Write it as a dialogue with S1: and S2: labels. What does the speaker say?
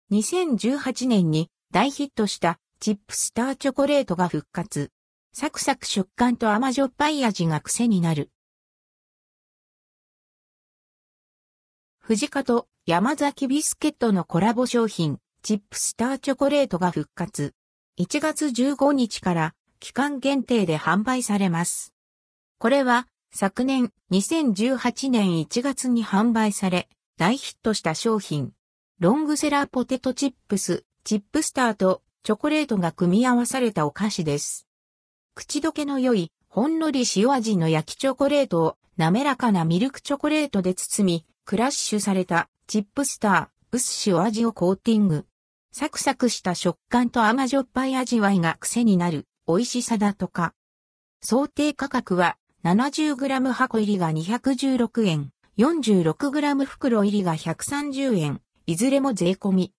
S1: 2018年に大ヒットしたチップスターチョコレートが復活。サクサク食感と甘じょっぱい味が癖になる。フジカと山崎ビスケットのコラボ商品、チップスターチョコレートが復活。1月15日から期間限定で販売されます。これは昨年2018年1月に販売され大ヒットした商品。ロングセラーポテトチップス、チップスターとチョコレートが組み合わされたお菓子です。口どけの良い、ほんのり塩味の焼きチョコレートを滑らかなミルクチョコレートで包み、クラッシュされたチップスター、薄塩味をコーティング。サクサクした食感と甘じょっぱい味わいが癖になる美味しさだとか。想定価格は 70g 箱入りが216円、46g 袋入りが130円、いずれも税込み。